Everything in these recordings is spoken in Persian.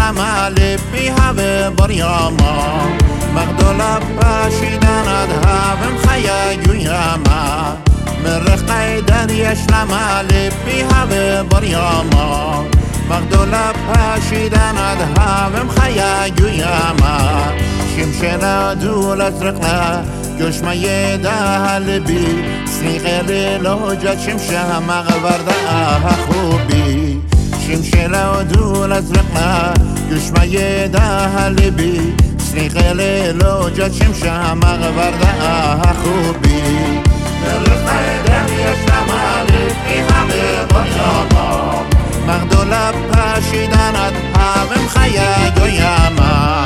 يشلم لبي هبه برياما مغدولة باشيدان أدها بمخيا جياما من رخي در يشلم لبي هبه برياما مغدولة باشيدان أدها بمخيا جياما شمشنا دولة رقنا جشما يده لبي سنيغي لوجة شمشها مغبردها خوبي شمشلا ودول ازرقنا جشما يده لبي سنيغي لوجة شمشها مغبردها خوبي نرقى يده يشلم لبي همه برياما مغدولة باشيدان أدها بمخيا جياما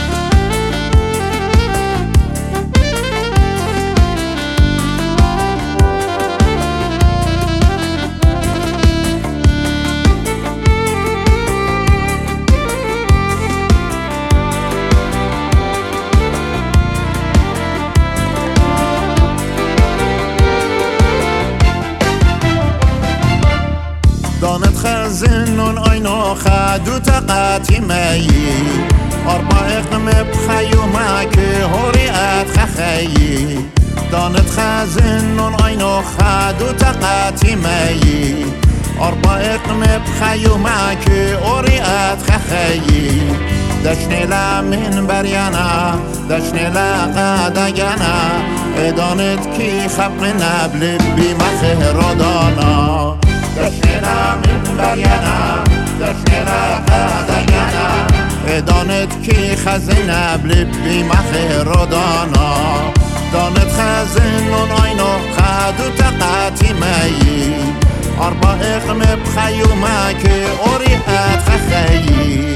دانت خزنون آینو خدو تقاتی مایی أربع اقنم بخیومه که هوریت خخیی دانت خزنون آینو خدو تقاتی مایی أربع اقنم بخیومه که هوریت خخیی دشنیلا من بریانا دشنیلا قدگانا دانت کی خب نبل بی مخهرادانا دشنیلا من بریانا دشنیلا قدگانا دانت کی خزنه بلبی مخیرادانا دانت خزنون آینو خدو تقاتی مایی أربع اقم بخیومه که اوریت خخیی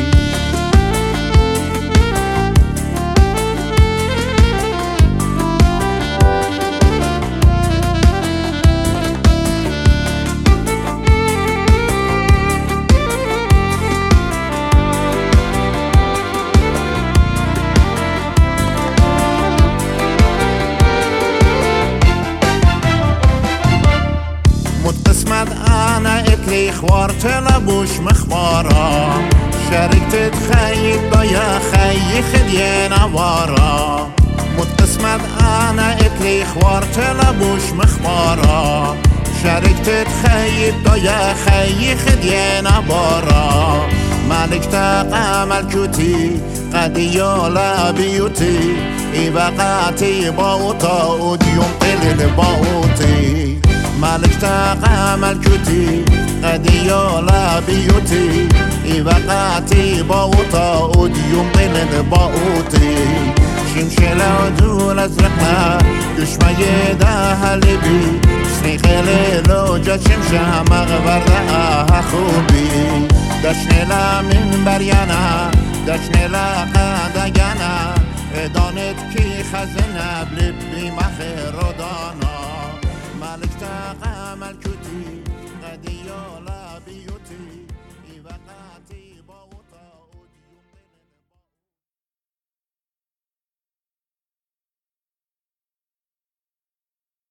قسمت أنا إتلي خوارت لبوش مخبارا شاركت تخيط ضيا خي خدي نوارا قسمت أنا إتلي خوارت لبوش مخبارا شاركت تخيط ضيا خي خدي نوارا مالك تقامل كوتي قد يولا بيوتي إبقاتي باوتا وديوم قلل باوتي مالك تقامل كوتي قد يولا بيوتي إبقاتي باوتا وديوم قلل باوتي شمشلا ودول ازرقنا جشما يده لبي سنيخيلي لوجة شمشها مغبردها خوبي دشنيلا من بريانا دشنيلا قادة